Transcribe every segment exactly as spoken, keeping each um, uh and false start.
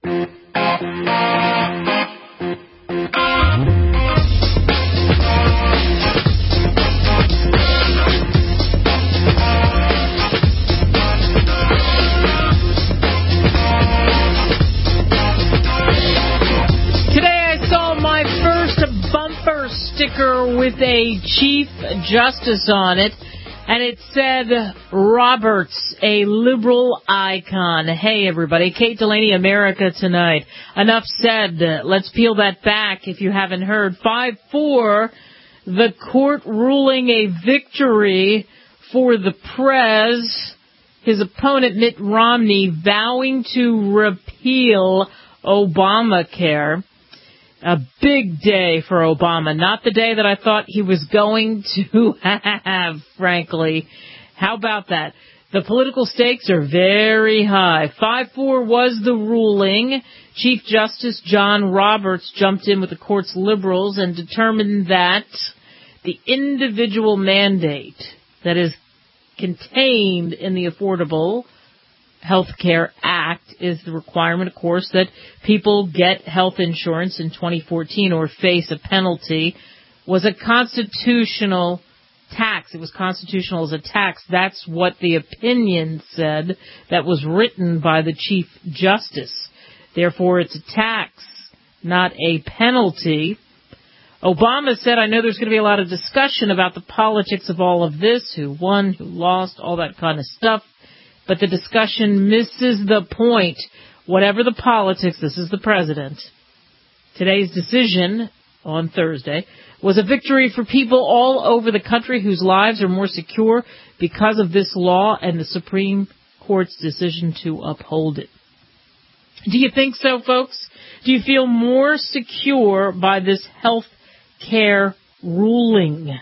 Sticker with a Chief Justice on it, and it said, Roberts, a liberal icon. Hey, everybody. Kate Delaney, America Tonight. Enough said. Let's peel that back if you haven't heard. five four, the court ruling a victory for the Prez. His opponent, Mitt Romney, vowing to repeal Obamacare. A big day for Obama. Not the day that I thought he was going to have, frankly. How about that? The political stakes are very high. five four was the ruling. Chief Justice John Roberts jumped in with the court's liberals and determined that the individual mandate that is contained in the Affordable Health Care Act is the requirement, of course, that people get health insurance in twenty fourteen or face a penalty, was a constitutional tax. It was constitutional as a tax. That's what the opinion said that was written by the Chief Justice. Therefore, it's a tax, not a penalty. Obama said, I know there's going to be a lot of discussion about the politics of all of this, who won, who lost, all that kind of stuff. But the discussion misses the point. Whatever the politics, this is the president. Today's decision on Thursday was a victory for people all over the country whose lives are more secure because of this law and the Supreme Court's decision to uphold it. Do you think so, folks? Do you feel more secure by this health care ruling?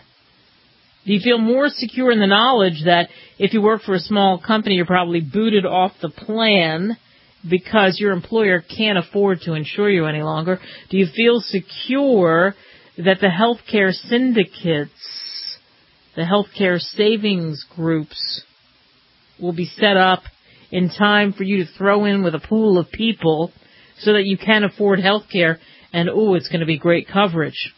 Do you feel more secure in the knowledge that if you work for a small company, you're probably booted off the plan because your employer can't afford to insure you any longer? Do you feel secure that the healthcare syndicates, the healthcare savings groups will be set up in time for you to throw in with a pool of people so that you can afford healthcare and, ooh, it's going to be great coverage?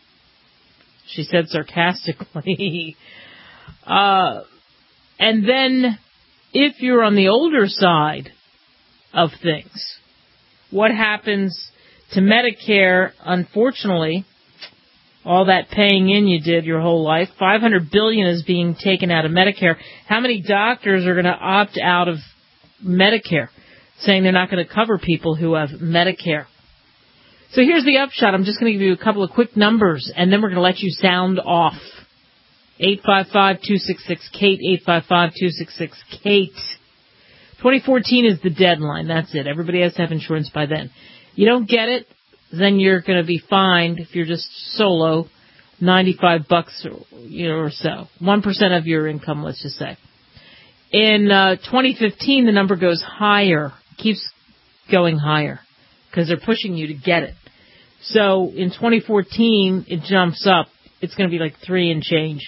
She said sarcastically. uh, and then, if you're on the older side of things, what happens to Medicare? Unfortunately, all that paying in you did your whole life, five hundred billion dollars is being taken out of Medicare. How many doctors are going to opt out of Medicare, saying they're not going to cover people who have Medicare? So here's the upshot. I'm just going to give you a couple of quick numbers, and then we're going to let you sound off. eight five five, two six six, KATE, eight five five, two six six, KATE. twenty fourteen is the deadline. That's it. Everybody has to have insurance by then. You don't get it, then you're going to be fined, if you're just solo, ninety-five bucks or, you know, or so. one percent of your income, let's just say. In uh, twenty fifteen, the number goes higher. It keeps going higher because they're pushing you to get it. So in twenty fourteen, it jumps up. It's going to be like three and change.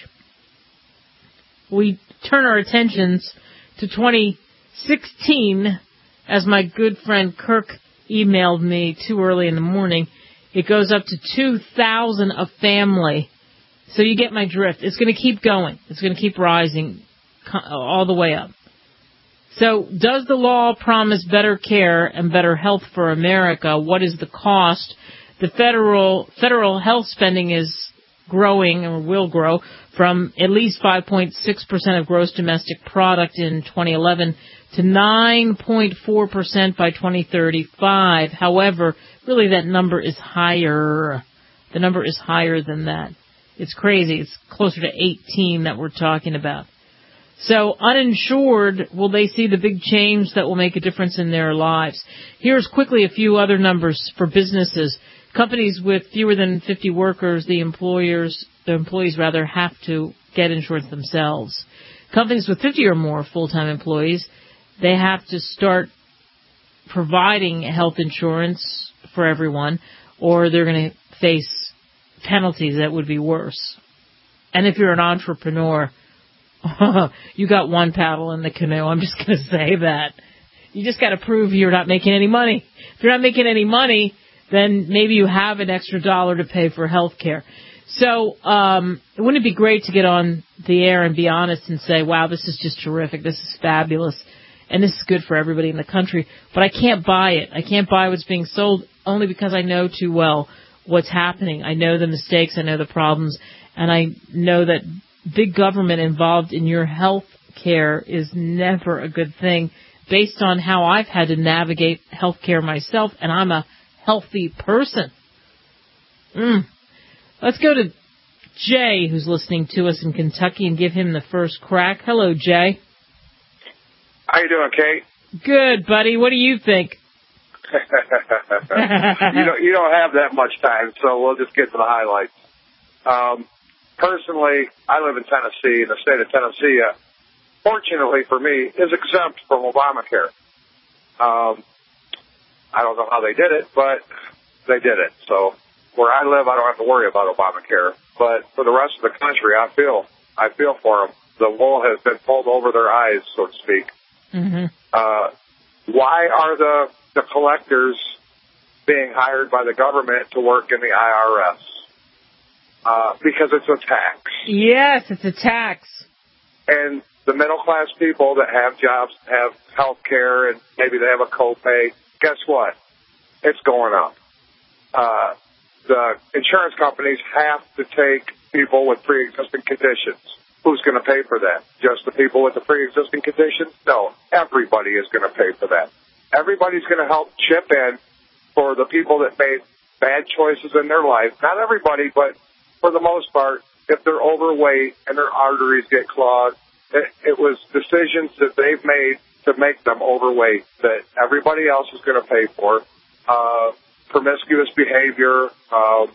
We turn our attentions to twenty sixteen, as my good friend Kirk emailed me too early in the morning. It goes up to two thousand a family. So you get my drift. It's going to keep going. It's going to keep rising all the way up. So does the law promise better care and better health for America? What is the cost? The federal federal health spending is growing, or will grow, from at least five point six percent of gross domestic product in twenty eleven to nine point four percent by twenty thirty-five. However, really that number is higher. The number is higher than that. It's crazy. It's closer to eighteen that we're talking about. So uninsured, will they see the big change that will make a difference in their lives? Here's quickly a few other numbers for businesses. Companies with fewer than fifty workers, the employers, the employees rather, have to get insurance themselves. Companies with fifty or more full-time employees, they have to start providing health insurance for everyone, or they're going to face penalties that would be worse. And if you're an entrepreneur, you got one paddle in the canoe. I'm just going to say that. You just got to prove you're not making any money. you're not making any money, then maybe you have an extra dollar to pay for health care. So um, wouldn't it be great to get on the air and be honest and say, wow, this is just terrific, this is fabulous, and this is good for everybody in the country, but I can't buy it. I can't buy what's being sold only because I know too well what's happening. I know the mistakes, I know the problems, and I know that big government involved in your health care is never a good thing based on how I've had to navigate health care myself, and I'm a healthy person. Mm. Let's go to Jay, who's listening to us in Kentucky, and give him the first crack. Hello, Jay. How you doing, Kate? Good, buddy. What do you think? you don't you don't have that much time, so we'll just get to the highlights. Um, personally, I live in Tennessee, and the state of Tennessee, uh, fortunately for me, is exempt from Obamacare. Um, I don't know how they did it, but they did it. So where I live, I don't have to worry about Obamacare. But for the rest of the country, I feel I feel for them. The wool has been pulled over their eyes, so to speak. Mm-hmm. Uh, why are the the collectors being hired by the government to work in the I R S? Uh, because it's a tax. Yes, it's a tax. And the middle-class people that have jobs, have health care, and maybe they have a copay, guess what? It's going up. Uh, the insurance companies have to take people with pre-existing conditions. Who's going to pay for that? Just the people with the pre-existing conditions? No, everybody is going to pay for that. Everybody's going to help chip in for the people that made bad choices in their life. Not everybody, but for the most part, if they're overweight and their arteries get clogged, it, it was decisions that they've made to make them overweight that everybody else is going to pay for. Uh, promiscuous behavior, uh,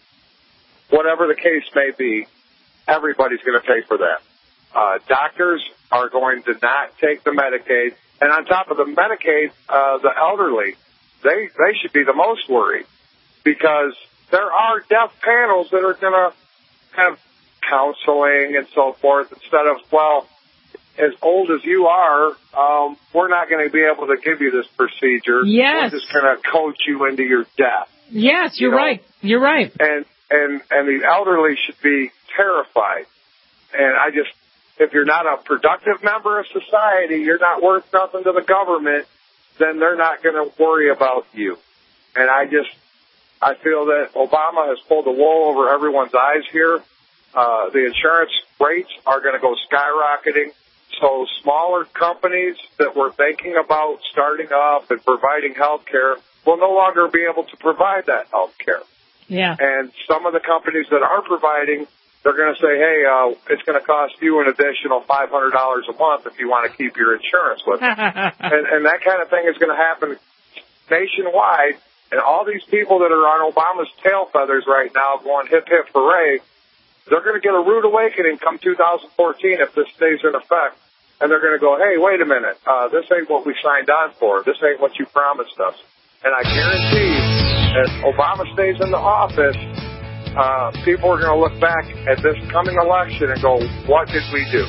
whatever the case may be, everybody's going to pay for that. Uh, doctors are going to not take the Medicaid. And on top of the Medicaid, uh, the elderly, they, they should be the most worried because there are deaf panels that are going to have counseling and so forth instead of, well, as old as you are, um, we're not going to be able to give you this procedure. Yes. We're just going to coach you into your death. Yes, you're you know? right. You're right. And, and, and the elderly should be terrified. And I just, if you're not a productive member of society, you're not worth nothing to the government, then they're not going to worry about you. And I just, I feel that Obama has pulled the wool over everyone's eyes here. Uh, the insurance rates are going to go skyrocketing. So smaller companies that were thinking about starting up and providing health care will no longer be able to provide that health care. Yeah. And some of the companies that are providing, they're going to say, hey, uh, it's going to cost you an additional five hundred dollars a month if you want to keep your insurance with us. and, and that kind of thing is going to happen nationwide. And all these people that are on Obama's tail feathers right now going hip, hip, hooray, they're going to get a rude awakening come two thousand fourteen if this stays in effect. And they're going to go, hey, wait a minute, uh, this ain't what we signed on for. This ain't what you promised us. And I guarantee if Obama stays in the office, uh, people are going to look back at this coming election and go, what did we do?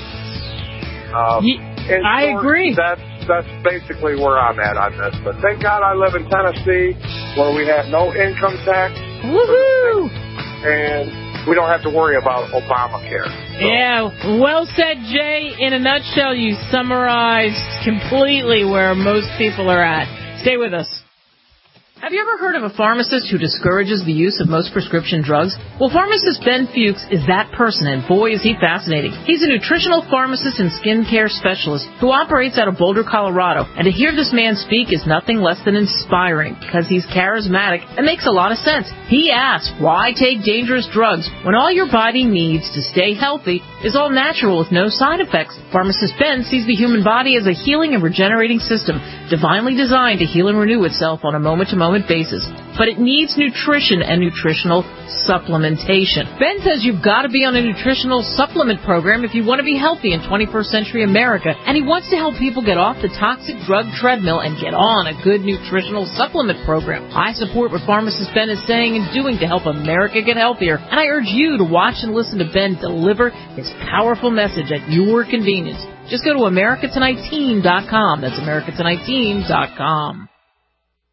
Um, Ye- I short, agree. That's, that's basically where I'm at on this. But thank God I live in Tennessee where we have no income tax. Woohoo! And we don't have to worry about Obamacare. So. Yeah, well said, Jay. In a nutshell, you summarized completely where most people are at. Stay with us. Have you ever heard of a pharmacist who discourages the use of most prescription drugs? Well, pharmacist Ben Fuchs is that person, and boy, is he fascinating. He's a nutritional pharmacist and skincare specialist who operates out of Boulder, Colorado. And to hear this man speak is nothing less than inspiring because he's charismatic and makes a lot of sense. He asks, why take dangerous drugs when all your body needs to stay healthy is all natural with no side effects? Pharmacist Ben sees the human body as a healing and regenerating system, divinely designed to heal and renew itself on a moment-to-moment basis, but it needs nutrition and nutritional supplementation. Ben says you've got to be on a nutritional supplement program if you want to be healthy in twenty-first century America, and he wants to help people get off the toxic drug treadmill and get on a good nutritional supplement program. I support what pharmacist Ben is saying and doing to help America get healthier, and I urge you to watch and listen to Ben deliver his powerful message at your convenience. Just go to America Tonight Team dot com. That's America Tonight Team dot com.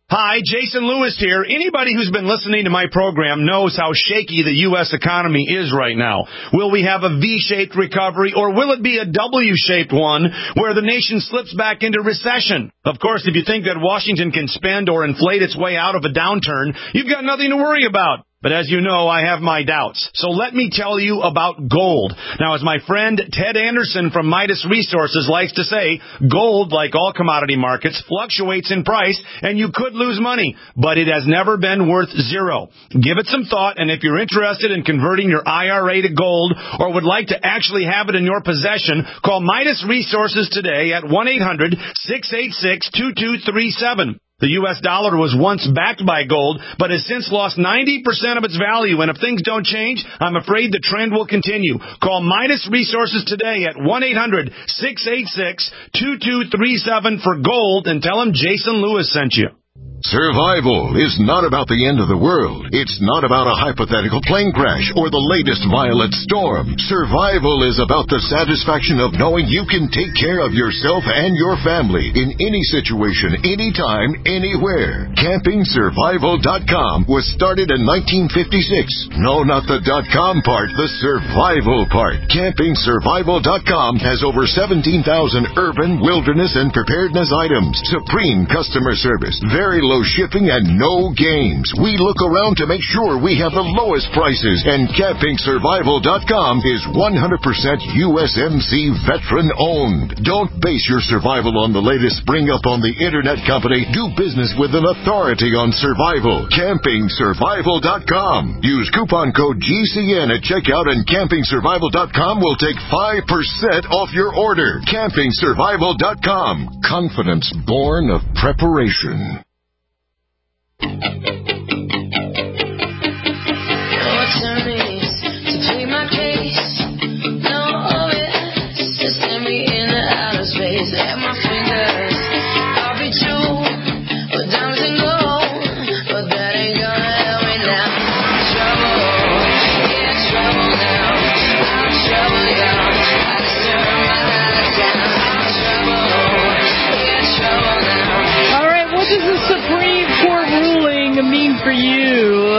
Hi, Jason Lewis here. Anybody who's been listening to my program knows how shaky the U S economy is right now. Will we have a V-shaped recovery, or will it be a W-shaped one where the nation slips back into recession? Of course, if you think that Washington can spend or inflate its way out of a downturn, you've got nothing to worry about. But as you know, I have my doubts. So let me tell you about gold. Now, as my friend Ted Anderson from Midas Resources likes to say, gold, like all commodity markets, fluctuates in price, and you could lose money, but it has never been worth zero. Give it some thought, and if you're interested in converting your I R A to gold or would like to actually have it in your possession, call Midas Resources today at one eight hundred six eight six two two three seven. The U S dollar was once backed by gold, but has since lost ninety percent of its value, and if things don't change, I'm afraid the trend will continue. Call Midas Resources today at one eight hundred six eight six two two three seven for gold and tell them Jason Lewis sent you. Survival is not about the end of the world. It's not about a hypothetical plane crash or the latest violent storm. Survival is about the satisfaction of knowing you can take care of yourself and your family in any situation, anytime, anywhere. Camping Survival dot com was started in nineteen fifty-six. No, not the .com part, the survival part. Camping Survival dot com has over seventeen thousand urban, wilderness, and preparedness items. Supreme customer service. Very low shipping and no games. We look around to make sure we have the lowest prices, and Camping Survival dot com is one hundred percent U S M C veteran owned. Don't base your survival on the latest spring up on the internet company. Do business with an authority on survival. Camping Survival dot com. Use coupon code G C N at checkout, and Camping Survival dot com will take five percent off your order. Camping Survival dot com. Confidence born of preparation. Your attorneys to plead my case. No, yes, to send me into outer space. At my fingers, I'll be true, but diamonds and gold, but that ain't gonna help me now. I'm trouble, yeah, trouble now. I'm trouble, y'all. I just turned my lights down. I'm trouble, yeah, trouble now. All right, what does the Supreme Court mean for you?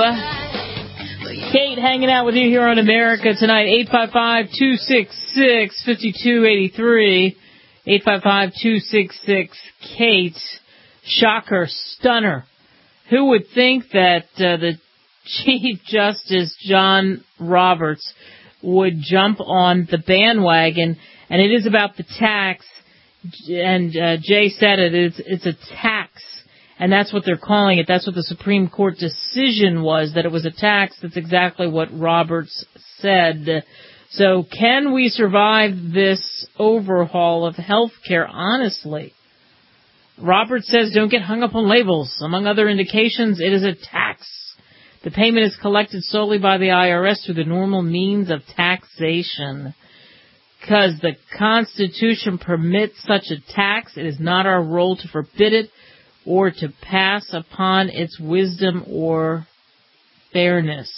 Kate hanging out with you here on America Tonight. eight five five, two six six, five two eight three. eight five five, two six six, Kate. Shocker, stunner. Who would think that uh, the Chief Justice John Roberts would jump on the bandwagon? And it is about the tax. And uh, Jay said it. It's, it's a tax. And that's what they're calling it. That's what the Supreme Court decision was, that it was a tax. That's exactly what Roberts said. So can we survive this overhaul of health care? Honestly, Roberts says don't get hung up on labels. Among other indications, it is a tax. The payment is collected solely by the I R S through the normal means of taxation. Because the Constitution permits such a tax, it is not our role to forbid it or to pass upon its wisdom or fairness.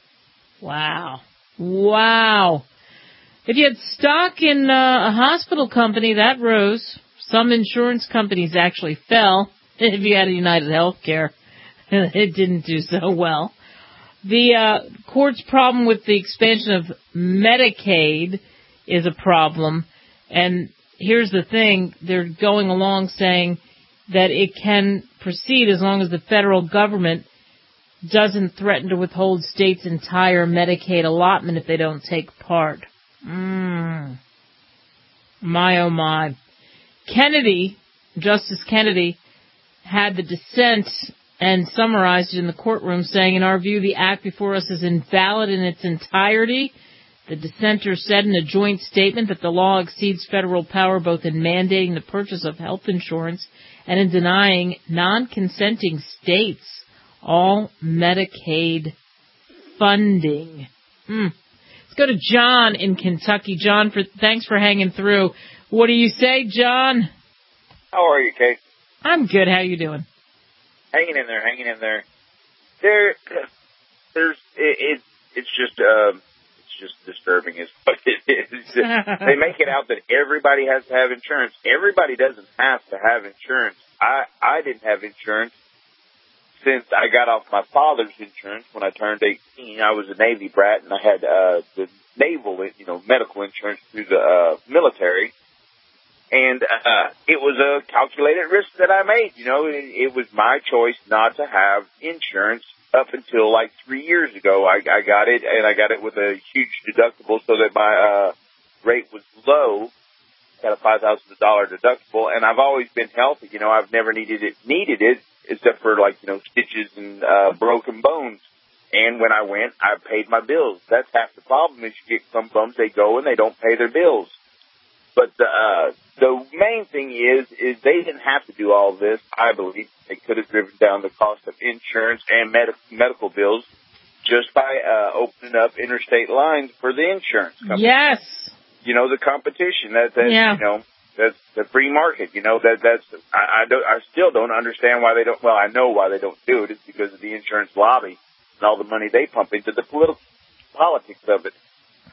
Wow. Wow. If you had stock in uh, a hospital company, that rose. Some insurance companies actually fell. If you had a United Healthcare, it didn't do so well. The uh, court's problem with the expansion of Medicaid is a problem. And here's the thing. They're going along saying that it can proceed as long as the federal government doesn't threaten to withhold states' entire Medicaid allotment if they don't take part. Mm. My, oh, my. Kennedy, Justice Kennedy, had the dissent and summarized it in the courtroom, saying, in our view, the act before us is invalid in its entirety. The dissenter said in a joint statement that the law exceeds federal power both in mandating the purchase of health insurance and in denying non-consenting states all Medicaid funding. Mm. Let's go to John in Kentucky. John, for, thanks for hanging through. What do you say, John? How are you, Kate? I'm good. How you doing? Hanging in there, hanging in there. There, there's, it, it it's just, uh, it's just disturbing is what it is. They make it out that everybody has to have insurance. Everybody doesn't have to have insurance. I, I didn't have insurance since I got off my father's insurance when I turned eighteen, I was a Navy brat, and I had uh, the naval, you know, medical insurance through the uh, military. And uh, it was a calculated risk that I made. You know, it, it was my choice not to have insurance up until like three years ago. I, I got it, and I got it with a huge deductible so that my uh, rate was low. Got a five thousand dollars deductible, and I've always been healthy. You know, I've never needed it, needed it, except for like, you know, stitches and uh, broken bones. And when I went, I paid my bills. That's half the problem is you get some bums, they go and they don't pay their bills. But the, uh, the main thing is, is they didn't have to do all this, I believe. They could have driven down the cost of insurance and med- medical bills just by uh, opening up interstate lines for the insurance company. Yes. You know, the competition. That, that's, yeah. you know, that's the free market. You know, that that's, I, I, don't, I still don't understand why they don't, well, I know why they don't do it. It's because of the insurance lobby and all the money they pump into the political politics of it.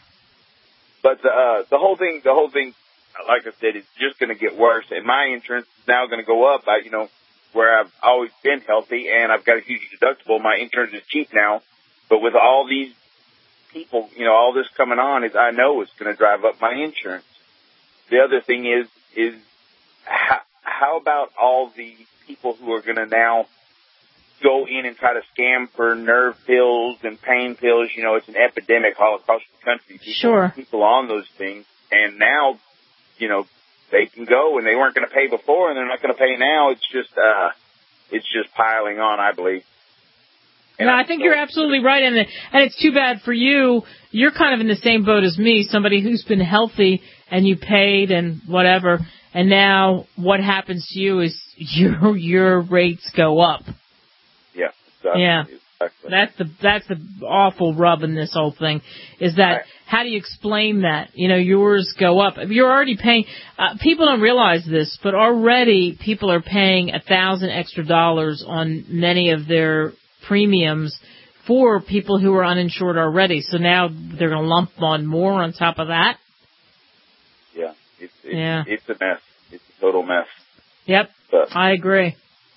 But the, uh, the whole thing, the whole thing, like I said, it's just going to get worse. And my insurance is now going to go up. I, you know, where I've always been healthy and I've got a huge deductible. My insurance is cheap now. But with all these people, you know, all this coming on, is I know it's going to drive up my insurance. The other thing is, is how, how about all the people who are going to now go in and try to scam for nerve pills and pain pills? You know, it's an epidemic all across the country. People, sure. People on those things. And now, you know, they can go and they weren't going to pay before and they're not going to pay now. It's just, uh, it's just piling on, I believe. And no, I think you're absolutely right. And, and it's too bad for you. You're kind of in the same boat as me, somebody who's been healthy and you paid and whatever. And now what happens to you is your, your rates go up. Yeah. Exactly. Yeah. Exactly. That's the, that's the awful rub in this whole thing is that right. How do you explain that? You know, yours go up. You're already paying, uh, people don't realize this, but already people are paying a thousand extra dollars on many of their premiums for people who are uninsured already. So now they're going to lump on more on top of that. Yeah. It's, it's, yeah. it's a mess. It's a total mess. Yep. But I agree.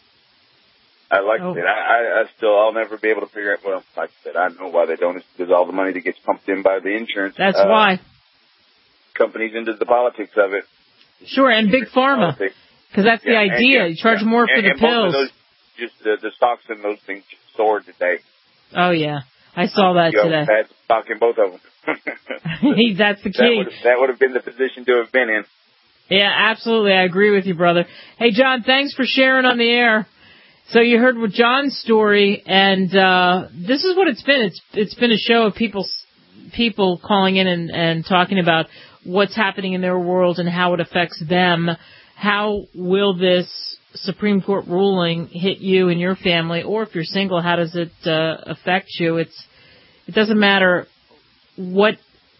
I like oh. it. I, I still, I'll never be able to figure out, well, like I said, I know why they don't. It's because all the money that gets pumped in by the insurance. That's uh, why. Companies into the politics of it. Sure, and big pharma. Because that's yeah, the idea. And, you charge yeah, more for and, the and pills. Both of those, just the, the stocks in those things just soared today. Oh, yeah. I saw that you today. I had stock in both of them. That's the key. That would, have, that would have been the position to have been in. Yeah, absolutely. I agree with you, brother. Hey, John, thanks for sharing on the air. So you heard with John's story, and uh this is what it's been. It's it's been a show of people people calling in and, and talking about what's happening in their world and how it affects them. How will this Supreme Court ruling hit you and your family, or if you're single, how does it uh, affect you? It's it doesn't matter what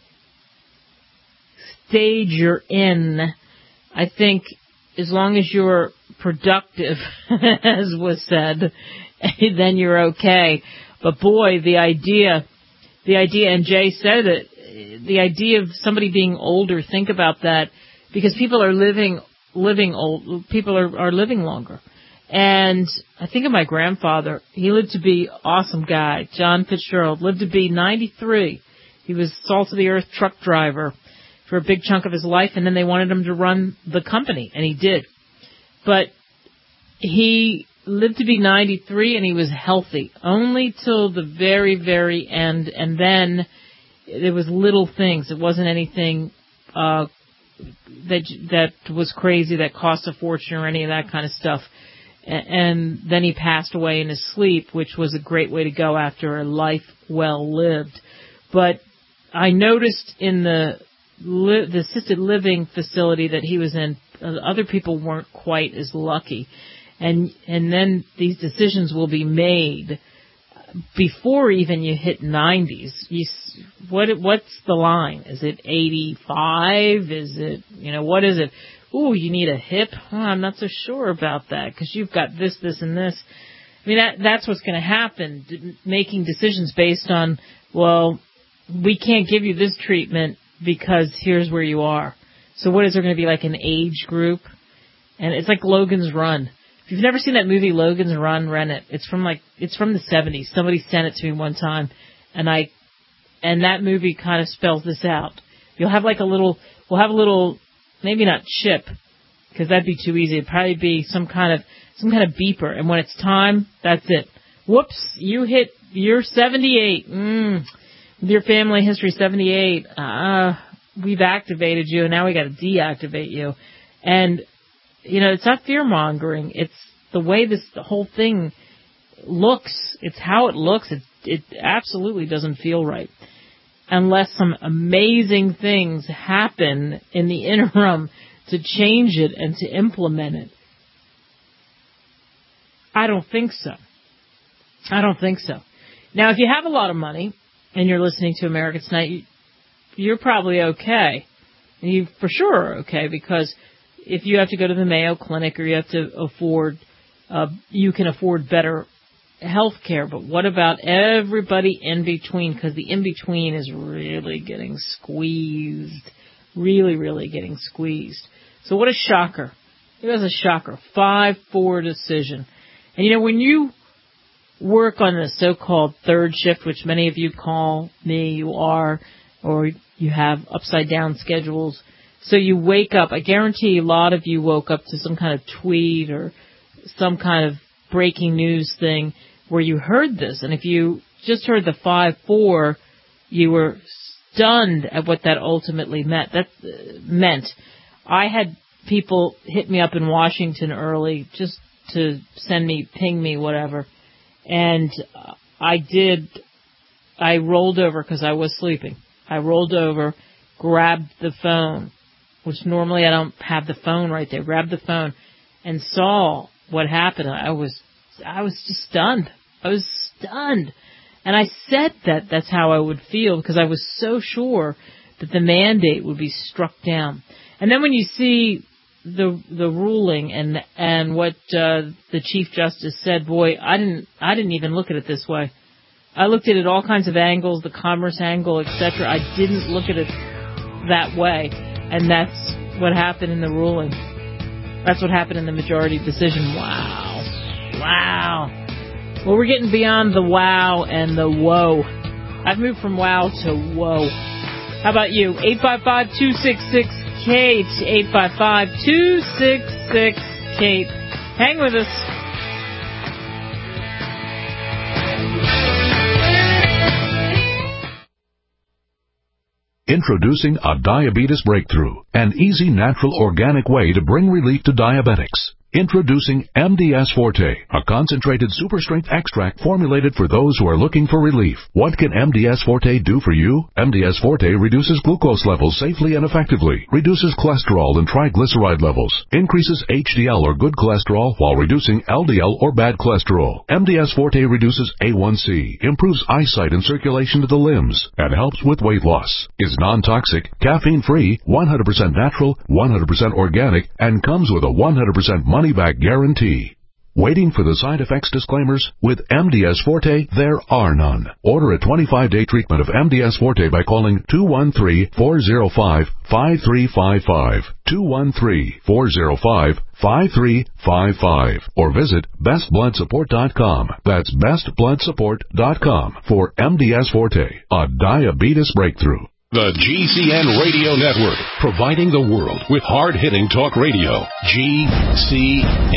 stage you're in. I think as long as you're productive, as was said, then you're okay. But boy, the idea, the idea, and Jay said it, the idea of somebody being older, think about that, because people are living, living old, people are, are living longer. And I think of my grandfather. He lived to be an awesome guy. John Fitzgerald lived to be ninety-three. He was salt of the earth truck driver for a big chunk of his life, and then they wanted him to run the company, and he did. But he lived to be ninety-three, and he was healthy, only till the very, very end. And then there was little things. It wasn't anything uh, that that was crazy, that cost a fortune or any of that kind of stuff. And then he passed away in his sleep, which was a great way to go after a life well lived. But I noticed in the the assisted living facility that he was in, uh, other people weren't quite as lucky. And and then these decisions will be made before even you hit nineties. You, what what's the line? Is it eighty-five? Is it, you know, what is it? Ooh, you need a hip? Oh, I'm not so sure about that because you've got this, this, and this. I mean, that that's what's going to happen, d- making decisions based on, well, we can't give you this treatment because here's where you are. So what is there going to be, like an age group? And it's like Logan's Run. If If you've never seen that movie Logan's Run, rent it. It's from like it's from the seventies. Somebody sent it to me one time, and I and that movie kind of spells this out. You'll have like a little, we'll have a little, maybe not chip, because that'd be too easy. It'd probably be some kind of some kind of beeper, and when it's time, that's it. Whoops, you hit, you're seventy-eight. Mm, with your family history, seventy-eight. Uh, we've activated you, and now we got to deactivate you. And you know, it's not fear-mongering. It's the way this the whole thing looks. It's how it looks. It, it absolutely doesn't feel right. Unless some amazing things happen in the interim to change it and to implement it. I don't think so. I don't think so. Now, if you have a lot of money and you're listening to America Tonight, you're probably okay. You for sure are okay, because if you have to go to the Mayo Clinic or you have to afford, uh, you can afford better health care. But what about everybody in between? Because the in-between is really getting squeezed. Really, really getting squeezed. So what a shocker. It was a shocker. five four decision. And you know, when you work on the so-called third shift, which many of you call me, you are, or you have upside-down schedules, so you wake up, I guarantee a lot of you woke up to some kind of tweet or some kind of breaking news thing where you heard this. And if you just heard the five four, you were stunned at what that ultimately meant. That uh, meant I had people hit me up in Washington early just to send me, ping me, whatever. And I did, I rolled over because I was sleeping. I rolled over, grabbed the phone, which normally I don't have the phone right there, grabbed the phone and saw what happened. I was, I was just stunned. I was stunned. And I said that that's how I would feel, because I was so sure that the mandate would be struck down. And then when you see the the ruling and and what uh, the Chief Justice said, boy, I didn't I didn't even look at it this way. I looked at it all kinds of angles, the commerce angle, et cetera. I didn't look at it that way. And that's what happened in the ruling. That's what happened in the majority decision. Wow. Wow. Well, we're getting beyond the wow and the whoa. I've moved from wow to whoa. How about you? eight five five, two six six, Kate. eight five five, two six six, Kate. Hang with us. Introducing a diabetes breakthrough, an easy, natural, organic way to bring relief to diabetics. Introducing M D S Forte, a concentrated super-strength extract formulated for those who are looking for relief. What can M D S Forte do for you? M D S Forte reduces glucose levels safely and effectively, reduces cholesterol and triglyceride levels, increases H D L or good cholesterol while reducing L D L or bad cholesterol. M D S Forte reduces A one C, improves eyesight and circulation to the limbs, and helps with weight loss. Is non-toxic, caffeine-free, one hundred percent natural, one hundred percent organic, and comes with a one hundred percent money-back guarantee. Waiting for the side effects disclaimers? With M D S Forte, there are none. Order a twenty-five day treatment of M D S Forte by calling two one three, four zero five, five three five five, two one three, four zero five, five three five five, or visit best blood support dot com. That's best blood support dot com for M D S Forte, a diabetes breakthrough. The G C N Radio Network, providing the world with hard-hitting talk radio. G C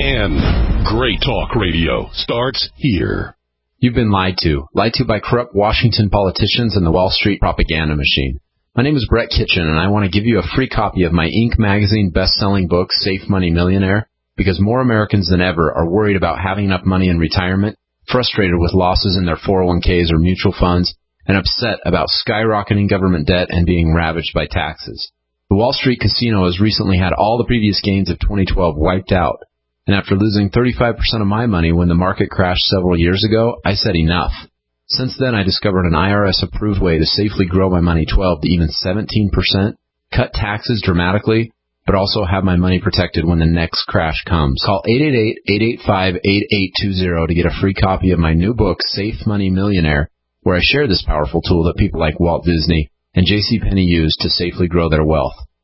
N. Great talk radio starts here. You've been lied to. Lied to by corrupt Washington politicians and the Wall Street propaganda machine. My name is Brett Kitchen, and I want to give you a free copy of my Inc magazine best-selling book, Safe Money Millionaire, because more Americans than ever are worried about having enough money in retirement, frustrated with losses in their four oh one k's or mutual funds, and upset about skyrocketing government debt and being ravaged by taxes. The Wall Street casino has recently had all the previous gains of twenty twelve wiped out, and after losing thirty-five percent of my money when the market crashed several years ago, I said enough. Since then, I discovered an I R S-approved way to safely grow my money twelve to even seventeen percent, cut taxes dramatically, but also have my money protected when the next crash comes. Call eight eight eight, eight eight five, eight eight two zero to get a free copy of my new book, Safe Money Millionaire, where I share this powerful tool that people like Walt Disney and JCPenney use to safely grow their wealth.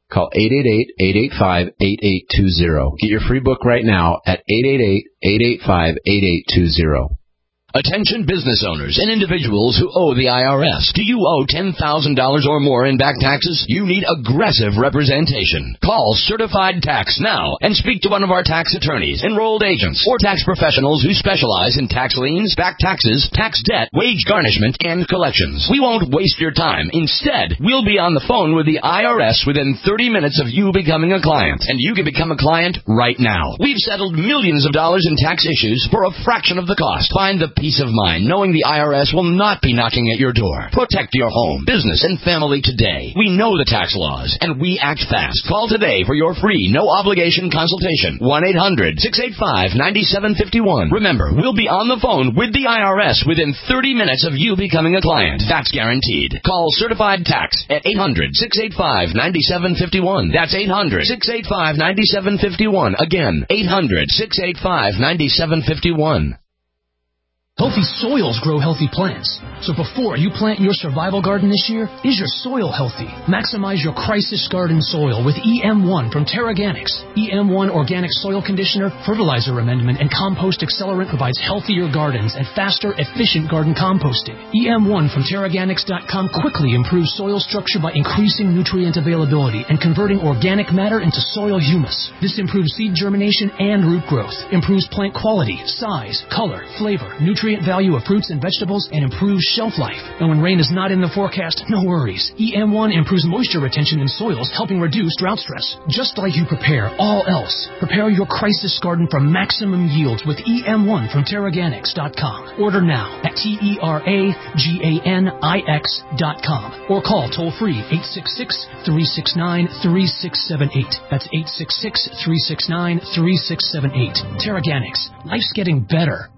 Call eight eight eight, eight eight five, eight eight two zero. Get your free book right now at eight eight eight, eight eight five, eight eight two zero. Attention business owners and individuals who owe the I R S. Do you owe ten thousand dollars or more in back taxes? You need aggressive representation. Call Certified Tax now and speak to one of our tax attorneys, enrolled agents, or tax professionals who specialize in tax liens, back taxes, tax debt, wage garnishment, and collections. We won't waste your time. Instead, we'll be on the phone with the I R S within thirty minutes of you becoming a client. And you can become a client right now. We've settled millions of dollars in tax issues for a fraction of the cost. Find the peace of mind knowing the I R S will not be knocking at your door. Protect your home, business, and family today. We know the tax laws, and we act fast. Call today for your free, no-obligation consultation. one eight hundred, six eight five, nine seven five one. Remember, we'll be on the phone with the I R S within thirty minutes of you becoming a client. That's guaranteed. Call Certified Tax at eight hundred, six eight five, nine seven five one. That's eight hundred, six eight five, nine seven five one. Again, eight hundred, six eight five, nine seven five one. Healthy soils grow healthy plants. So before you plant your survival garden this year, is your soil healthy? Maximize your crisis garden soil with E M one from Terraganics. E M one Organic Soil Conditioner, Fertilizer Amendment, and Compost Accelerant provides healthier gardens and faster, efficient garden composting. E M one from Terraganics dot com quickly improves soil structure by increasing nutrient availability and converting organic matter into soil humus. This improves seed germination and root growth, improves plant quality, size, color, flavor, nutrient value of fruits and vegetables, and improves shelf life. And when rain is not in the forecast, no worries. E M one improves moisture retention in soils, helping reduce drought stress. Just like you prepare all else, prepare your crisis garden for maximum yields with E M one from Terraganics dot com. Order now at T E R A G A N I X dot com or call toll-free eight six six, three six nine, three six seven eight. That's eight six six, three six nine, three six seven eight. Terraganics. Life's getting better.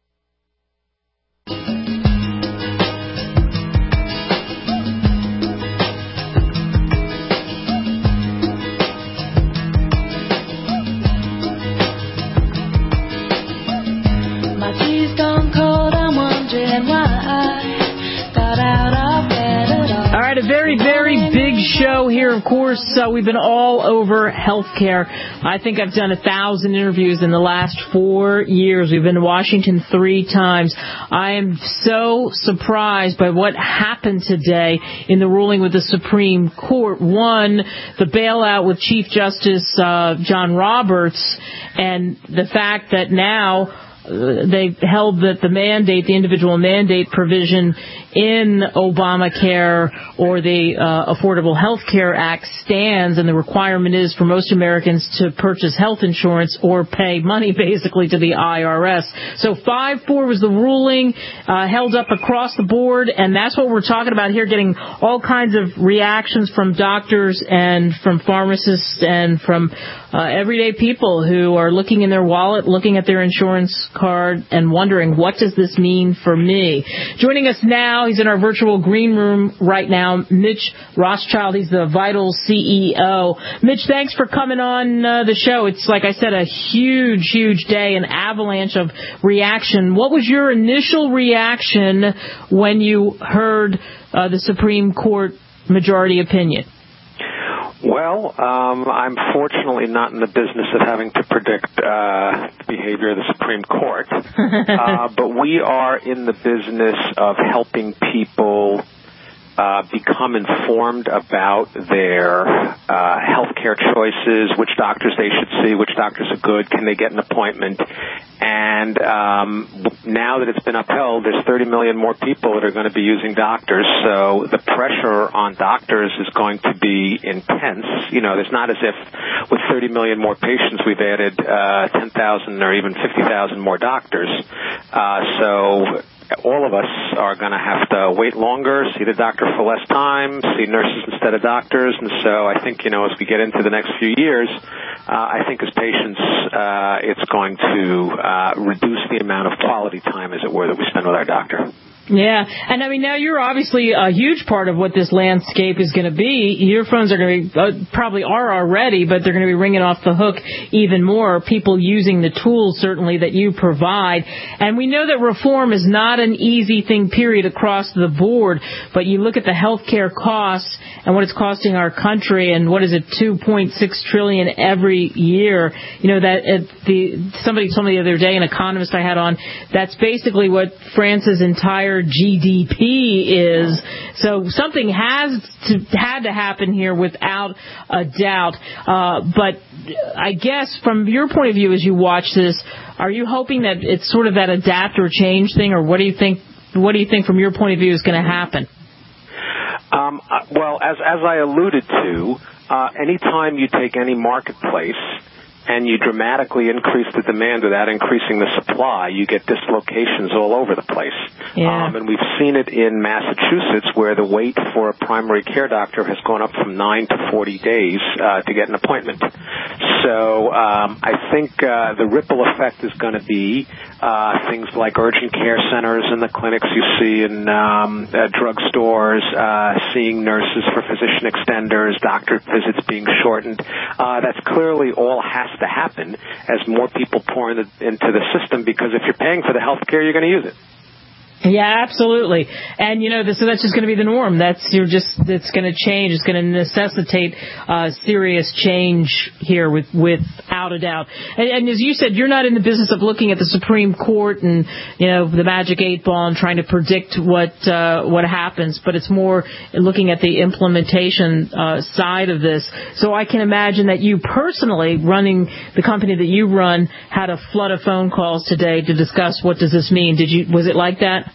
A very, very big show here. Of course, uh, we've been all over healthcare. I think I've done a thousand interviews in the last four years. We've been to Washington three times. I am so surprised by what happened today in the ruling with the Supreme Court. One, the bailout with Chief Justice uh, John Roberts, and the fact that now uh, they've held that the mandate, the individual mandate provision in Obamacare or the uh, Affordable Health Care Act stands, and the requirement is for most Americans to purchase health insurance or pay money basically to the I R S. So five four was the ruling, uh, held up across the board, and that's what we're talking about here, getting all kinds of reactions from doctors and from pharmacists and from uh, everyday people who are looking in their wallet, looking at their insurance card, and wondering, what does this mean for me? Joining us now, he's in our virtual green room right now, Mitch Rothschild. He's the Vital C E O. Mitch, thanks for coming on uh, the show. It's, like I said, a huge, huge day, an avalanche of reaction. What was your initial reaction when you heard uh, the Supreme Court majority opinion? Well, um, I'm fortunately not in the business of having to predict uh, the behavior of the Supreme Court, uh, but we are in the business of helping people uh, become informed about their uh, healthcare choices, which doctors they should see, which doctors are good, can they get an appointment. And um, now that it's been upheld, there's thirty million more people that are going to be using doctors, so the pressure on doctors is going to be intense. You know, there's not as if with thirty million more patients we've added uh, ten thousand or even fifty thousand more doctors. Uh, so all of us are going to have to wait longer, see the doctor for less time, see nurses instead of doctors. And so I think, you know, as we get into the next few years, uh, I think as patients, uh, it's going to uh, reduce the amount of quality time, as it were, that we spend with our doctor. Yeah, and I mean, now you're obviously a huge part of what this landscape is going to be. Your phones are going to be, uh, probably are already, but they're going to be ringing off the hook even more. People using the tools, certainly, that you provide. And we know that reform is not an easy thing, period, across the board. But you look at the health care costs and what it's costing our country, and what is it, two point six trillion dollars every year. You know, that uh, the somebody told me the other day, an economist I had on, that's basically what France's entire G D P is. So something has to had to happen here without a doubt. Uh, but I guess from your point of view, as you watch this, are you hoping that it's sort of that adapt or change thing, or what do you think? What do you think from your point of view is going to happen? Um, well, as as I alluded to, uh, anytime you take any marketplace and you dramatically increase the demand without increasing the supply, you get dislocations all over the place. Yeah. Um, and we've seen it in Massachusetts, where the wait for a primary care doctor has gone up from nine to forty days uh, to get an appointment. So um, I think uh, the ripple effect is going to be uh, things like urgent care centers and the clinics you see in um, uh, drugstores, uh, seeing nurses for physician extenders, doctor visits being shortened. Uh, that's clearly all has to happen as more people pour in the, into the system, because if you're paying for the health care, you're going to use it. Yeah, absolutely. And, you know, this, so that's just going to be the norm. That's, you're just, it's going to change. It's going to necessitate uh, serious change here with, without a doubt. And, and as you said, you're not in the business of looking at the Supreme Court and, you know, the magic eight ball and trying to predict what, uh, what happens, but it's more looking at the implementation uh, side of this. So I can imagine that you personally, running the company that you run, had a flood of phone calls today to discuss what does this mean. Did you, was it like that?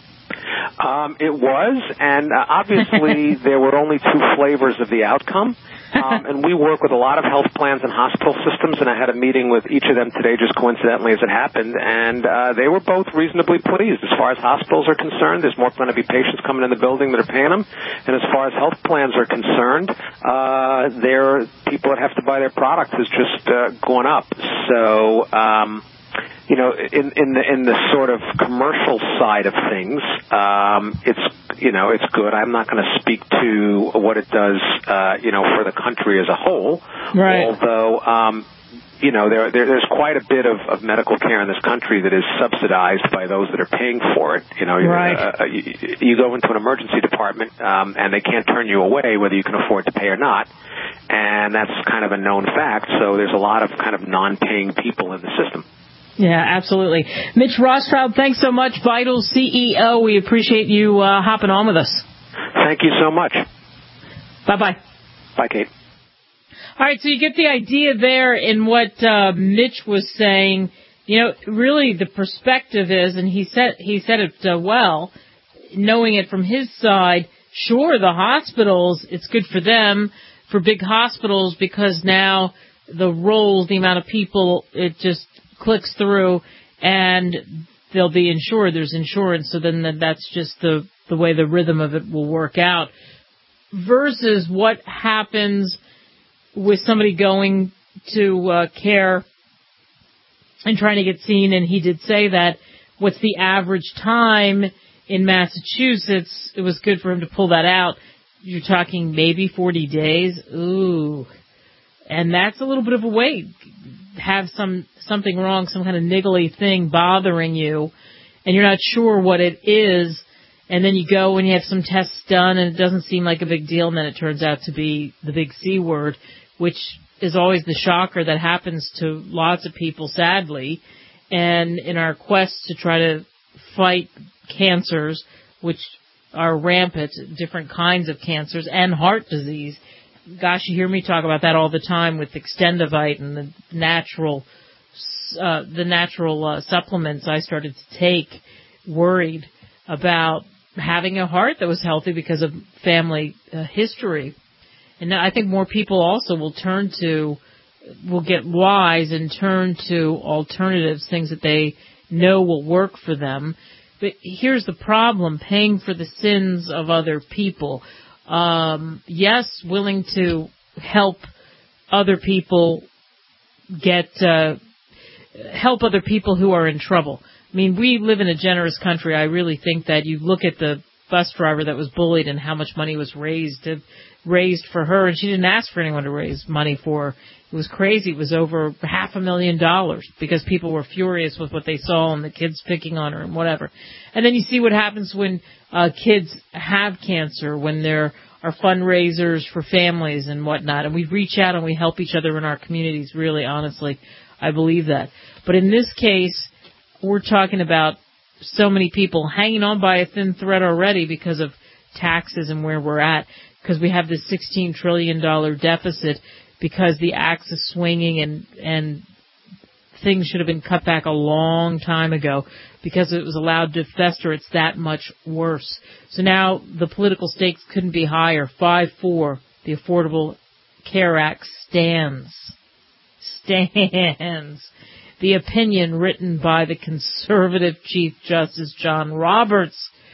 Um, it was, and uh, obviously there were only two flavors of the outcome. Um, and we work with a lot of health plans and hospital systems, and I had a meeting with each of them today, just coincidentally as it happened, and uh, they were both reasonably pleased. As far as hospitals are concerned, there's more going to be patients coming in the building that are paying them, and as far as health plans are concerned, uh, their people that have to buy their product has just uh, gone up. So, um, you know, in, in the in the sort of commercial side of things, um, it's you know it's good. I'm not going to speak to what it does, uh, you know, for the country as a whole. Right. Although, um, you know, there, there there's quite a bit of, of medical care in this country that is subsidized by those that are paying for it. You know, right. uh, you, you go into an emergency department um, and they can't turn you away whether you can afford to pay or not. And that's kind of a known fact. So there's a lot of kind of non-paying people in the system. Yeah, absolutely. Mitch Rothschild, thanks so much. Vital C E O, we appreciate you uh, hopping on with us. Thank you so much. Bye-bye. Bye, Kate. All right, so you get the idea there in what uh, Mitch was saying. You know, really the perspective is, and he said he said it uh, well, knowing it from his side, sure, the hospitals, it's good for them, for big hospitals, because now the roles, the amount of people, it just clicks through and they'll be insured. There's insurance, so then that's just the, the way the rhythm of it will work out. Versus what happens with somebody going to uh, care and trying to get seen, and he did say that, what's the average time in Massachusetts? It was good for him to pull that out. You're talking maybe forty days. Ooh. And that's a little bit of a wait. Have some something wrong, some kind of niggly thing bothering you, and you're not sure what it is, and then you go and you have some tests done, and it doesn't seem like a big deal, and then it turns out to be the big C word, which is always the shocker that happens to lots of people, sadly. And in our quest to try to fight cancers, which are rampant, different kinds of cancers, and heart disease, gosh, you hear me talk about that all the time with Extendivite and the natural, uh, the natural uh, supplements I started to take, worried about having a heart that was healthy because of family uh, history. And I think more people also will turn to, will get wise and turn to alternatives, things that they know will work for them. But here's the problem, paying for the sins of other people. Um, yes, willing to help other people get uh, help other people who are in trouble. I mean, we live in a generous country. I really think that you look at the bus driver that was bullied and how much money was raised raised for her, and she didn't ask for anyone to raise money for her. It was crazy. It was over half a million dollars because people were furious with what they saw and the kids picking on her and whatever. And then you see what happens when uh, kids have cancer, when there are fundraisers for families and whatnot. And we reach out and we help each other in our communities, really, honestly. I believe that. But in this case, we're talking about so many people hanging on by a thin thread already because of taxes and where we're at, because we have this sixteen trillion dollars deficit, because the axe is swinging and, and things should have been cut back a long time ago because it was allowed to fester. It's that much worse. So now the political stakes couldn't be higher. five four, the Affordable Care Act stands. Stands. The opinion written by the conservative Chief Justice John Roberts,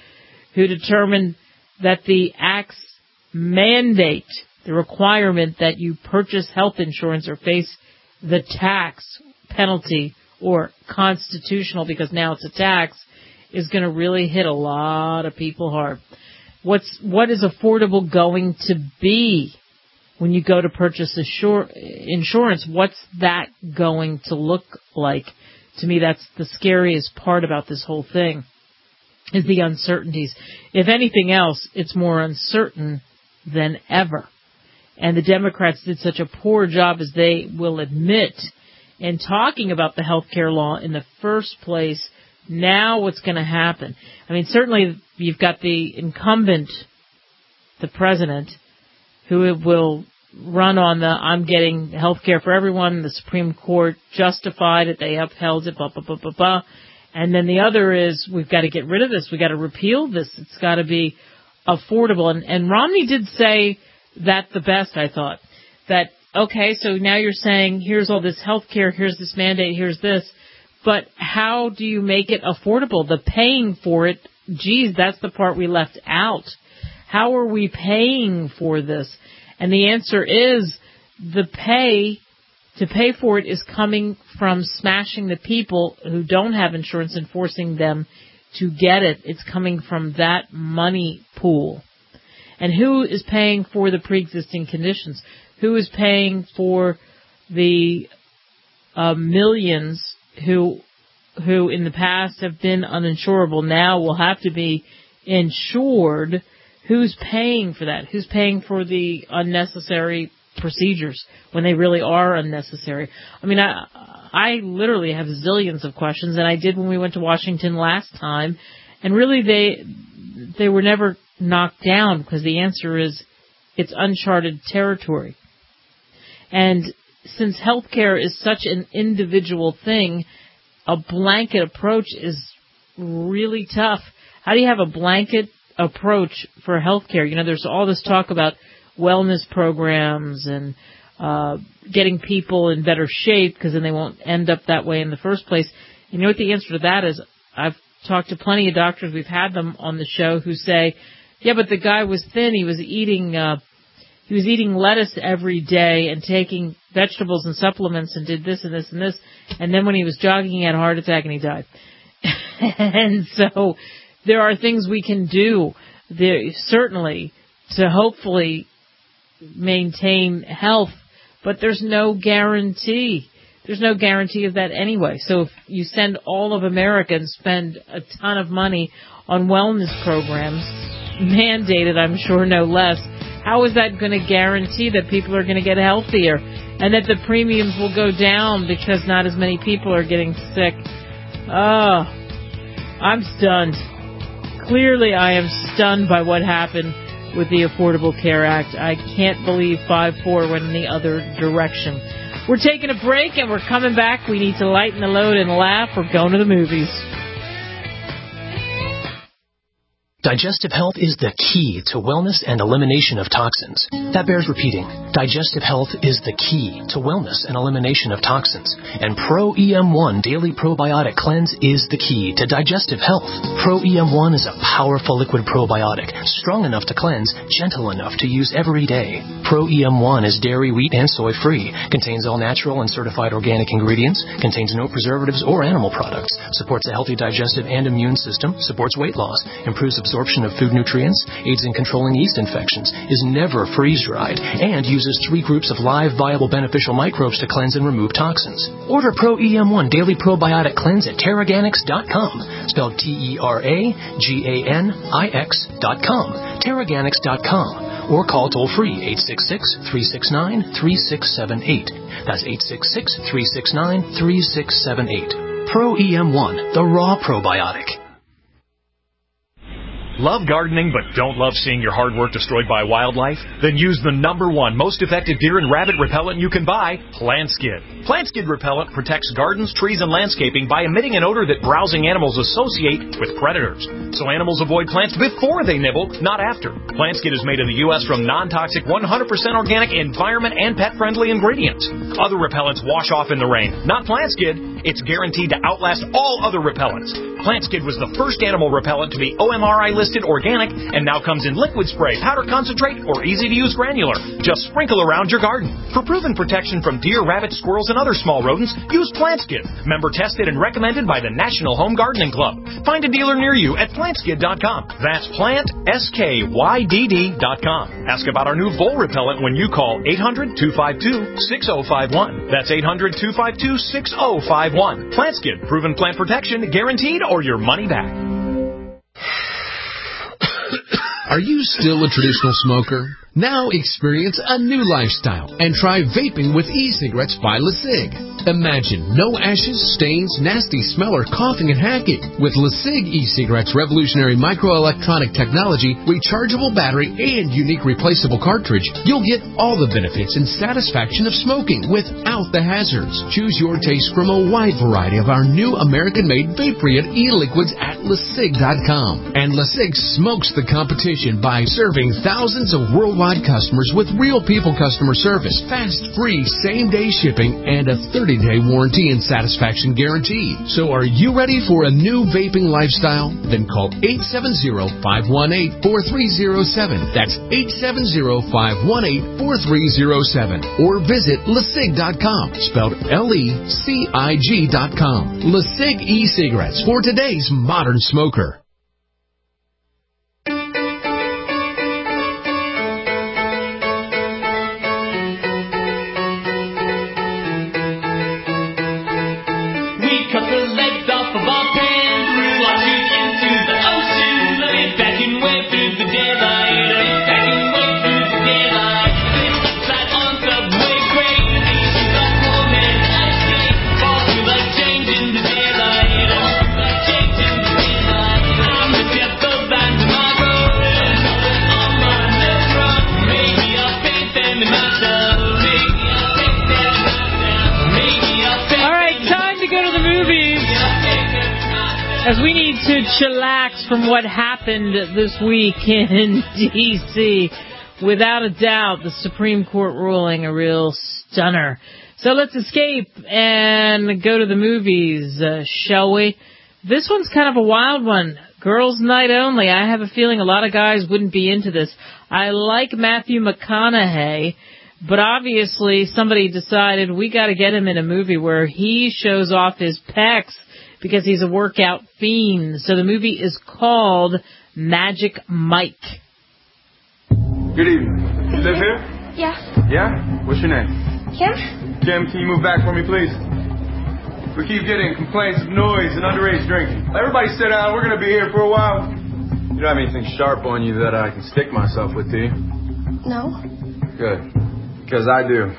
who determined that the Act's mandate, the requirement that you purchase health insurance or face the tax penalty, or constitutional because now it's a tax, is going to really hit a lot of people hard. What's what is affordable going to be when you go to purchase assure, insurance? What's that going to look like? To me, that's the scariest part about this whole thing, is the uncertainties. If anything else, it's more uncertain than ever. And the Democrats did such a poor job, as they will admit, in talking about the health care law in the first place. Now what's going to happen? I mean, certainly you've got the incumbent, the president, who will run on the I'm getting health care for everyone. The Supreme Court justified it. They upheld it, blah, blah, blah, blah, blah. And then the other is, we've got to get rid of this. We've got to repeal this. It's got to be affordable. And, and Romney did say that the best, I thought. That, okay, so now you're saying, here's all this health care, here's this mandate, here's this. But how do you make it affordable? The paying for it, geez, that's the part we left out. How are we paying for this? And the answer is, the pay, to pay for it is coming from smashing the people who don't have insurance and forcing them to get it. It's coming from that money pool. And who is paying for the pre-existing conditions? Who is paying for the uh, millions who who in the past have been uninsurable, now will have to be insured? Who's paying for that? Who's paying for the unnecessary procedures when they really are unnecessary? I mean, I, I literally have zillions of questions, and I did when we went to Washington last time, and really they they were never knocked down, because the answer is it's uncharted territory. And since healthcare is such an individual thing, a blanket approach is really tough. How do you have a blanket approach for healthcare? You know, there's all this talk about wellness programs and uh getting people in better shape, because then they won't end up that way in the first place. You know what the answer to that is? I've talked to plenty of doctors, we've had them on the show, who say, yeah, but the guy was thin, he was eating uh he was eating lettuce every day and taking vegetables and supplements and did this and this and this, and then when he was jogging he had a heart attack and he died. And so there are things we can do there, certainly, to hopefully maintain health, but there's no guarantee. There's no guarantee of that anyway. So if you send all of America and spend a ton of money on wellness programs, mandated, I'm sure, no less, how is that going to guarantee that people are going to get healthier and that the premiums will go down because not as many people are getting sick? Oh, I'm stunned. Clearly, I am stunned by what happened with the Affordable Care Act. I can't believe five four went in the other direction. We're taking a break, and we're coming back. We need to lighten the load and laugh. We're going to the movies. Digestive health is the key to wellness and elimination of toxins. That bears repeating. Digestive health is the key to wellness and elimination of toxins. And Pro E M one Daily Probiotic Cleanse is the key to digestive health. Pro E M one is a powerful liquid probiotic, strong enough to cleanse, gentle enough to use every day. Pro E M one is dairy, wheat, and soy free, contains all natural and certified organic ingredients, contains no preservatives or animal products, supports a healthy digestive and immune system, supports weight loss, improves absorption of food nutrients, aids in controlling yeast infections, is never freeze-dried, and uses three groups of live, viable, beneficial microbes to cleanse and remove toxins. Order Pro E M one Daily Probiotic Cleanse at Terraganix dot com, spelled T E R A G A N I X dot com, Terraganix dot com, or call toll-free eight six six, three six nine, three six seven eight. That's eight six six, three six nine, three six seven eight. Pro E M one, the raw probiotic. Love gardening but don't love seeing your hard work destroyed by wildlife? Then use the number one most effective deer and rabbit repellent you can buy, PlantSkid. PlantSkid repellent protects gardens, trees, and landscaping by emitting an odor that browsing animals associate with predators. So animals avoid plants before they nibble, not after. PlantSkid is made in the U S from non-toxic, one hundred percent organic, environment, and pet-friendly ingredients. Other repellents wash off in the rain. Not PlantSkid. It's guaranteed to outlast all other repellents. PlantSkid was the first animal repellent to be O M R I listed organic and now comes in liquid spray, powder concentrate, or easy-to-use granular. Just sprinkle around your garden. For proven protection from deer, rabbits, squirrels, and other small rodents, use PlantSkid. Member tested and recommended by the National Home Gardening Club. Find a dealer near you at plant skid dot com. That's plant, S K Y D D dot com. Ask about our new vole repellent when you call eight hundred, two five two, six oh five one. That's eight hundred, two five two, six oh five one. PlantSkid, proven plant protection, guaranteed, or your money back. Are you still a traditional smoker? Now experience a new lifestyle and try vaping with e-cigarettes by LeSig. Imagine no ashes, stains, nasty smell, or coughing and hacking. With LeSig e-cigarettes' revolutionary microelectronic technology, rechargeable battery, and unique replaceable cartridge, you'll get all the benefits and satisfaction of smoking without the hazards. Choose your taste from a wide variety of our new American-made vape-free e-liquids at LeSig dot com. And LeSig smokes the competition by serving thousands of worldwide customers with real people customer service, fast, free, same-day shipping, and a thirty-day warranty and satisfaction guarantee. So are you ready for a new vaping lifestyle? Then call eight seven zero, five one eight, four three zero seven. That's eight seven zero, five one eight, four three zero seven. Or visit LeSig dot com, spelled L E C I G dot com. LeSig e-cigarettes for today's modern smoker. As we need to chillax from what happened this week in D C, without a doubt, the Supreme Court ruling, a real stunner. So let's escape and go to the movies, uh, shall we? This one's kind of a wild one. Girls' night only. I have a feeling a lot of guys wouldn't be into this. I like Matthew McConaughey, but obviously somebody decided we got to get him in a movie where he shows off his pecs, because he's a workout fiend. So the movie is called Magic Mike. Good evening. You live here? Yeah. Yeah? What's your name? Kim? Kim, can you move back for me, please? We keep getting complaints of noise and underage drinking. Everybody sit down. We're going to be here for a while. You don't have anything sharp on you that I can stick myself with, do you? No. Good. Because I do.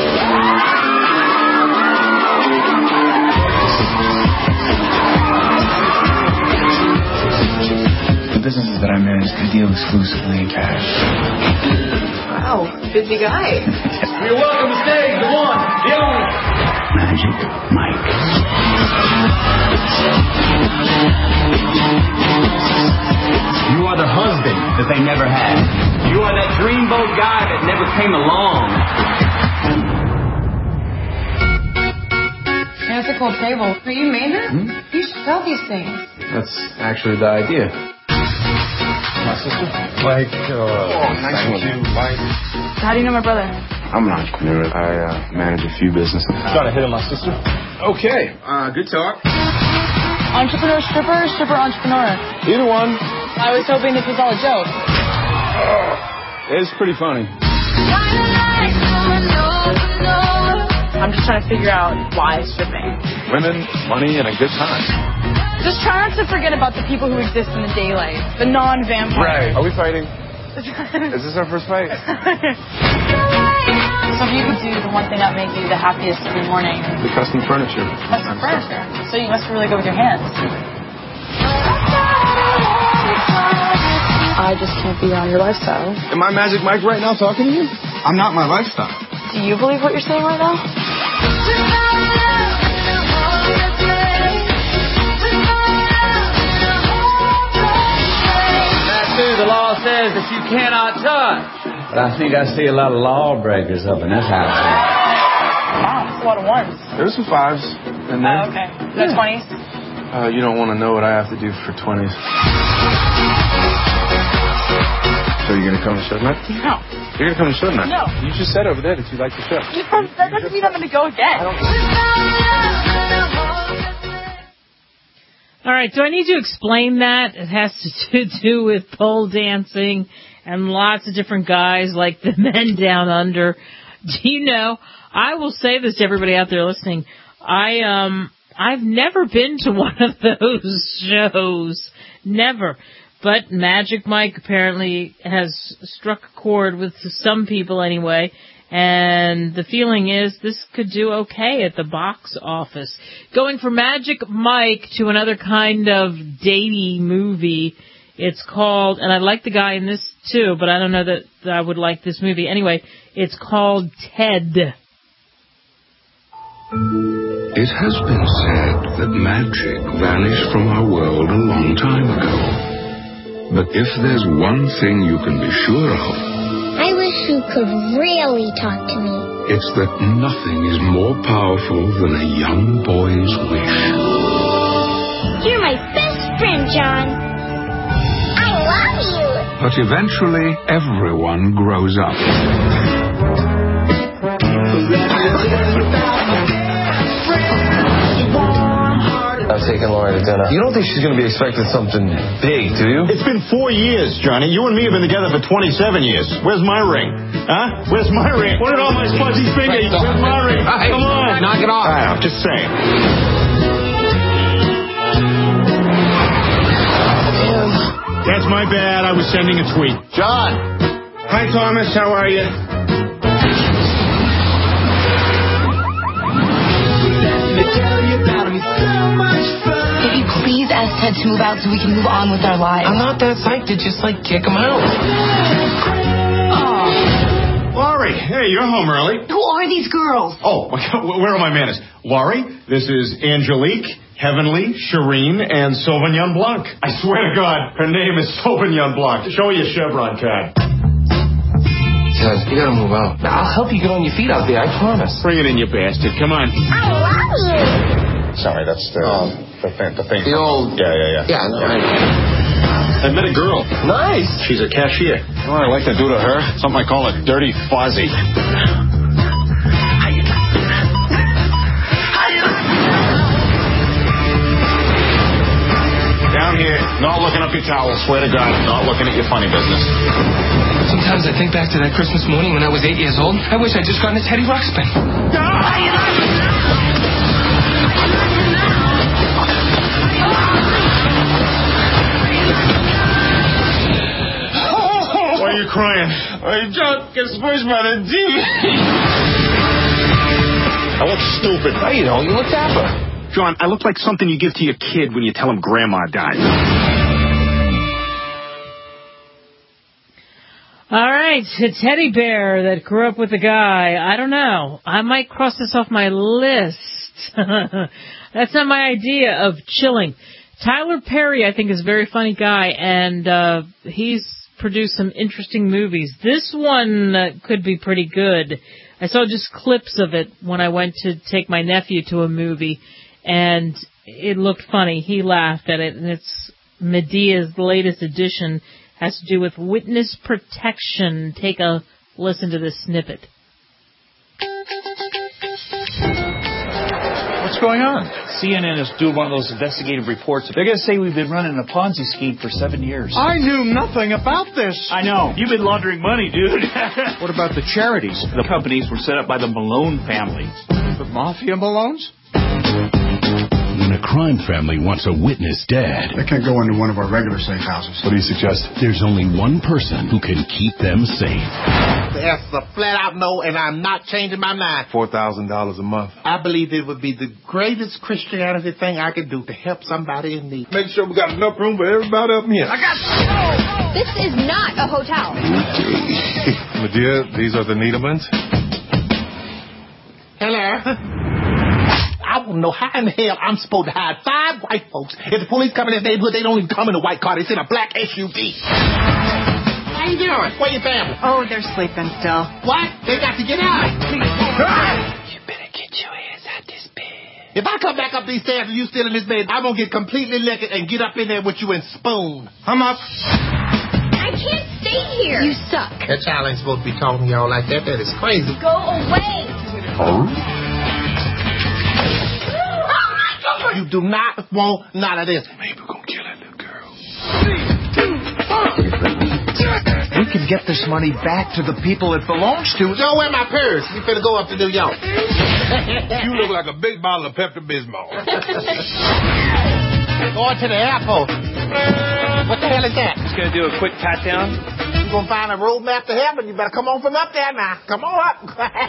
The businesses that I'm in, I deal exclusively in cash. Wow, busy guy. You're welcome to stage, the one, the only. Magic Mike. You are that they never had. You are that dreamboat guy that never came along. Yeah, it's a cool table. But you made it? Hmm? You should sell these things. That's actually the idea. My sister? Mike. Uh, oh, nice one. You, Mike. How do you know my brother? I'm an entrepreneur. I uh, manage a few businesses. Trying to hit on my sister? Okay. Uh, good talk. Entrepreneur stripper or stripper entrepreneur? Either one. I was hoping this was all a joke. It's pretty funny. I'm just trying to figure out why stripping. Women, money, and a good time. Just try not to forget about the people who exist in the daylight, the non-vampires. Right. Are we fighting? Is this our first fight? So if you could do the one thing that would make you the happiest every morning. The custom furniture. Custom furniture. So you must really go with your hands. I just can't be on your lifestyle. Am I Magic Mike right now talking to you? I'm not my lifestyle. Do you believe what you're saying right now? The law says that you cannot touch. But I think I see a lot of lawbreakers up in this house. Wow, that's a lot of ones. There's some fives in there. Oh, okay. No Yeah. twenties? Uh, you don't want to know what I have to do for twenties. So you're going to come to the show tonight? No. You're going to come to the show tonight? No. You just said over there that you like the show. That doesn't mean I'm going to go again. All right, do I need to explain that? It has to do with pole dancing and lots of different guys like the Men Down Under. Do you know, I will say this to everybody out there listening, I, um, I've never been to one of those shows. Never. But Magic Mike apparently has struck a chord with some people anyway. And the feeling is this could do okay at the box office. Going from Magic Mike to another kind of datey movie. It's called, and I like the guy in this too, but I don't know that I would like this movie. Anyway, it's called Ted. It has been said that magic vanished from our world a long time ago. But if there's one thing you can be sure of, I wish you could really talk to me. it's that nothing is more powerful than a young boy's wish. You're my best friend, John. I love you. But eventually, everyone grows up. I'm taking Laura to dinner. You don't think she's going to be expecting something big, do you? It's been four years, Johnny. You and me have been together for twenty-seven years. Where's my ring? Huh? Where's my ring? What are all my fuzzy fingers? Where's my ring? Hey, come on. knock it off. I know, just saying. That's my bad. I was sending a tweet. John. Hi, Thomas. How are you? Can you please ask Ted to move out so we can move on with our lives? I'm not that psyched to just, like, kick him out. Oh. Laurie, hey, you're home early. Who are these girls? Oh, my God, where are my manners? Laurie, this is Angelique, Heavenly, Shireen, and Sauvignon Blanc. I swear to God, her name is Sauvignon Blanc. Show me your Chevron card. Ted, you gotta move out. I'll help you get on your feet out there, I promise. Bring it in, you bastard. Come on. I love you. Sorry, that's the, Oh. the, thing, the thing. The old... Yeah, yeah, yeah. Yeah, I know, I know. I met a girl. Nice. She's a cashier. You know what I like to do to her? Something I call a dirty fuzzy. Down here, not looking up your towel. Swear to God, not looking at your funny business. Sometimes I think back to that Christmas morning when I was eight years old. I wish I'd just gotten a Teddy Ruxpin. Why are you crying? I don't get smushed by the T V. I look stupid. No, you don't. You look dapper. John, I look like something you give to your kid when you tell him Grandma died. All right, a teddy bear that grew up with a guy. I don't know. I might cross this off my list. That's not my idea of chilling. Tyler Perry, I think, is a very funny guy, and uh, he's produce some interesting movies. This one uh, could be pretty good. I saw just clips of it when I went to take my nephew to a movie, and it looked funny. He laughed at it, and it's Medea's latest edition. Has to do with witness protection. Take a listen to this snippet. What's going on? C N N is doing one of those investigative reports. They're going to say we've been running a Ponzi scheme for seven years. I knew nothing about this. I know. You've been laundering money, dude. What about the charities? The companies were set up by the Malone family. The Mafia Malones? When a crime family wants a witness dead, they can't go into one of our regular safe houses. What do you suggest? There's only one person who can keep them safe. That's a flat-out no, and I'm not changing my mind. four thousand dollars a month. I believe it would be the greatest Christianity thing I could do to help somebody in need. Make sure we got enough room for everybody up here. I got you. This is not a hotel. Medea, these are the Needlemans. Hello. I don't know how in the hell I'm supposed to hide five white folks. If the police come in this neighborhood, they don't even come in a white car. They sit in a black S U V. How you doing? Where your family? Oh, they're sleeping still. What? They got to get out. You better get your ass out this bed. If I come back up these stairs and you still in this bed, I'm going to get completely naked and get up in there with you and spoon. I'm up. I can't stay here. You suck. That child ain't supposed to be talking to y'all like that. That is crazy. Go away. Oh? You do not want none of this. Maybe we're going to kill that little girl. We can get this money back to the people it belongs to. Joe, where my purse? We finna go up to New York. You look like a big bottle of Pepto-Bismol. Going to the airport. What the hell is that? Just going to do a quick pat down. You going to find a road map to heaven. You better come on from up there now. Come on up.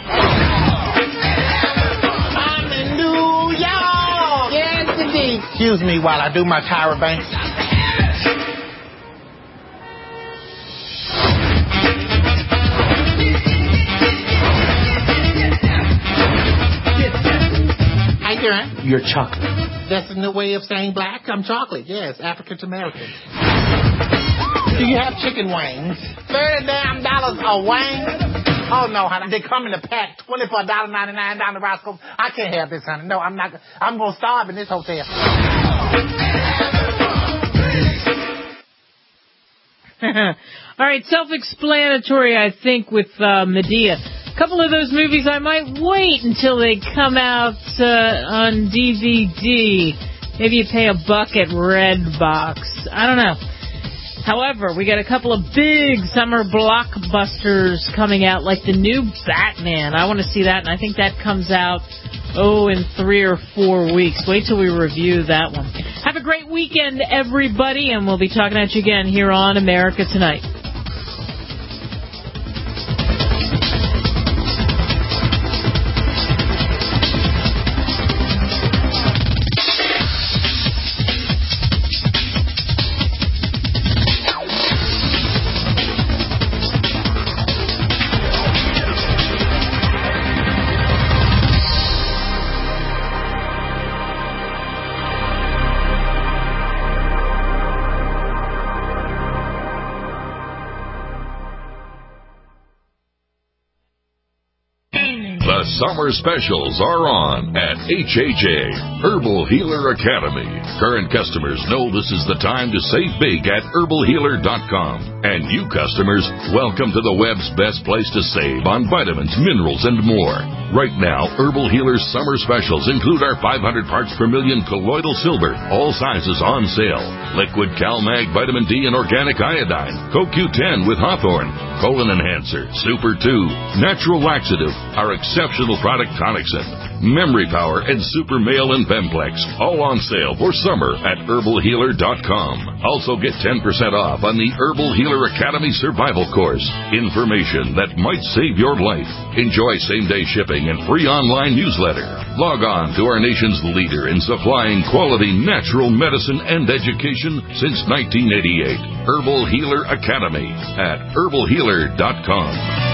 I'm in New York. Yes, indeed. Excuse me while I do my Tyra Banks. How you doing? You're chocolate. That's a new way of saying black. I'm chocolate. Yes, African American. Do you have chicken wings? Thirty damn dollars a wing? Oh no, honey. They come in a pack, twenty-four dollars and ninety-nine cents down the Roscoe. I can't have this, honey. No, I'm not. I'm gonna starve in this hotel. All right, self-explanatory, I think, with uh, Medea. A couple of those movies I might wait until they come out uh, on D V D. Maybe you pay a buck at Redbox. I don't know. However, we got a couple of big summer blockbusters coming out, like the new Batman. I want to see that, and I think that comes out, oh, in three or four weeks. Wait till we review that one. Have a great weekend, everybody, and we'll be talking at you again here on America Tonight. Summer specials are on at H H A, Herbal Healer Academy. Current customers know this is the time to save big at herbal healer dot com. And you customers, welcome to the web's best place to save on vitamins, minerals, and more. Right now, Herbal Healer's summer specials include our five hundred parts per million colloidal silver, all sizes on sale. Liquid CalMag Vitamin D and Organic Iodine, Co Q ten with Hawthorne, Colon Enhancer, Super two, Natural Laxative, our exceptional product Tonicsyn, Memory Power, and Super Male and Bemplex, all on sale for summer at herbal healer dot com. Also get ten percent off on the Herbal Healer Academy Survival Course. Information that might save your life. Enjoy same-day shipping and free online newsletter. Log on to our nation's leader in supplying quality natural medicine and education since nineteen eighty-eight. Herbal Healer Academy at herbal healer dot com.